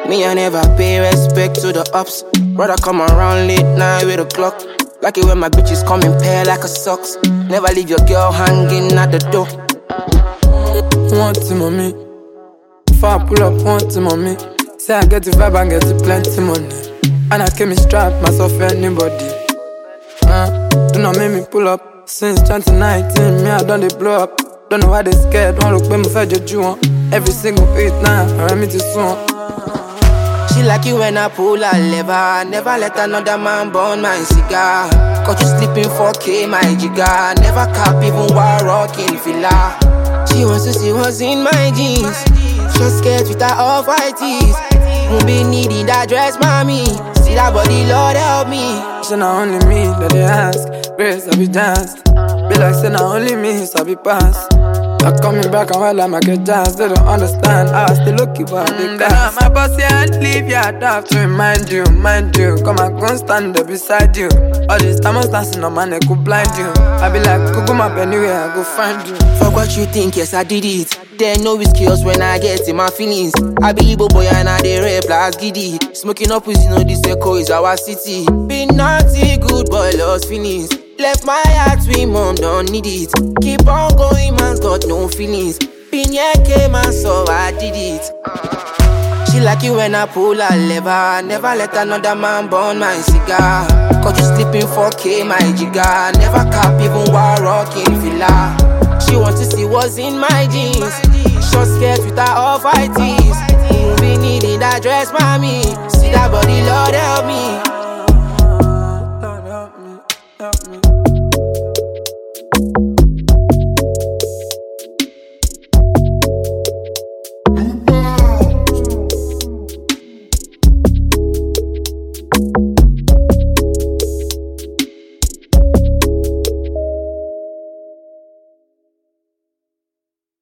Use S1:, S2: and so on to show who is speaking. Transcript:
S1: Me, I never pay respect to the ups. Brother come around late night with a clock. Like it when my bitches come in pair like a socks. Never leave your girl hanging at the door.
S2: Want to mommy. Before I pull up, want to mommy. Say I get the vibe and get the plenty money. And I came in strapped myself for anybody. Do not make me pull up. Since 2019, me I done they blow up. Don't know why they scared. Don't look when me fed you on. Every single beat now, I me to soon.
S1: She like it when I pull her lever. Never let another man burn my cigar. Caught you sleeping 4K, my jigger. Never cap even while rocking filler. She wants to see what's in my jeans. Just scared with her off-white tees. Won't be needing that dress, mommy. See that body, Lord help me.
S2: Say not only me that they ask. Grace, I be danced. Be like say not only me, so I be passed. I coming back and while I get jazz. They don't understand how I still look you but they can't. My boss can't leave you, I'd have to remind you, mind you. Come and go stand there beside you. All this time I'm dancing on my neck could blind you. I be like, Google map anywhere, I go find you.
S1: Fuck what you think, yes I did it. There no skills when I get in my feelings. I be Igbo boy and I dey rap like giddy. Smoking up with this echo is our city. Be naughty, good boy, lost feelings. Left my heart with mom, don't need it. Keep on going, man's got no feelings. Been here, came and so I did it. She like it when I pull her lever. Never let another man burn my cigar. Caught you sleeping 4K, my jigger. Never cap even while rocking filler. She wants to see what's in my jeans. Short skirt with her off-white tees. Be needing that dress, mommy. See that body, Lord help me.